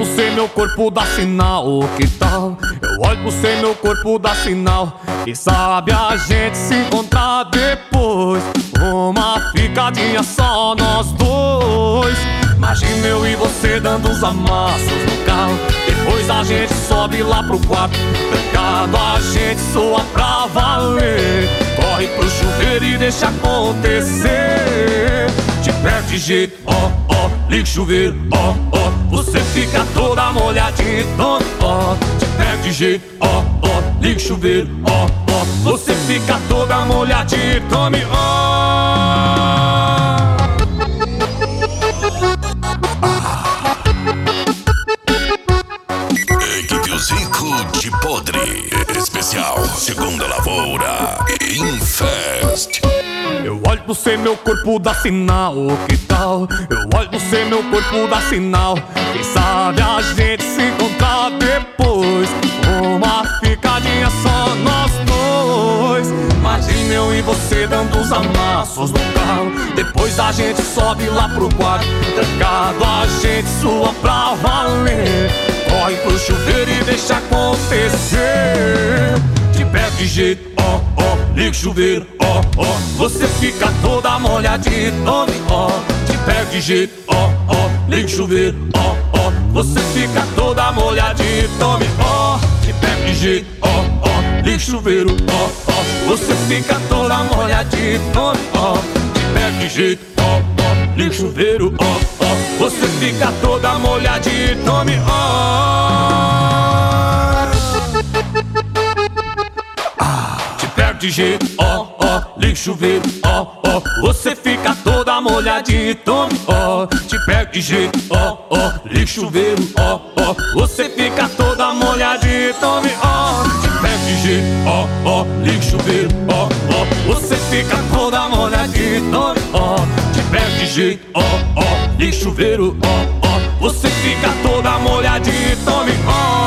pro você, meu corpo dá sinal, que tal? Eu olho pro você, meu corpo dá sinal. Quem sabe a gente se encontrar depois, uma ficadinha só nós dois. Imagina eu e você dando uns amassos no carro, depois a gente sobe lá pro quarto, trancado a gente soa pra valer. Corre pro chuveiro e deixa acontecer. Te pego de jeito, ó, ó, liga o chuveiro, ó, ó. Você fica toda molhadinha, tome, ó. Te pego de jeito, ó, ó, liga o chuveiro, ó, ó. Você fica toda molhadinha, tome, ó. Equipe Zico de Podre, especial Segunda Lavoura, Infest. Eu olho pro você, meu corpo dá sinal, que tal? Eu olho pro você, meu corpo dá sinal. Quem sabe a gente se encontrar depois, uma ficadinha só nós dois. Imagina eu e você dando uns amassos no carro, depois a gente sobe lá pro quarto, trancado a gente sua pra valer. Corre pro chuveiro e deixa acontecer. Te pego de jeito, ó, ó, liga o chuveiro, ó, ó. Você fica toda molhadinha, tome, ó. Te pego de jeito, ó, ó, liga o chuveiro, ó, ó. Você fica toda molhadinha, tome, ó. Te pego de jeito, ó, ó, liga o chuveiro, ó, ó. Você fica toda molhadinha, tome, ó. Te pego de jeito, ó, ó, liga o chuveiro, ó, ó. Você fica toda molhadinha, tome, ó. De jeito, ó, ó, liga o chuveiro, ó, ó. Você fica toda molhadinha, tome, ó. Te pego de jeito, ó, ó, liga o chuveiro, ó, ó. Você fica toda molhadinha, tome, ó. Te pego de jeito, ó, ó, liga o chuveiro, ó, ó. Você fica toda molhadinha, tome, ó. Te pego de jeito, ó, ó, liga o chuveiro, ó, ó. Você fica toda molhadinha, tome, ó.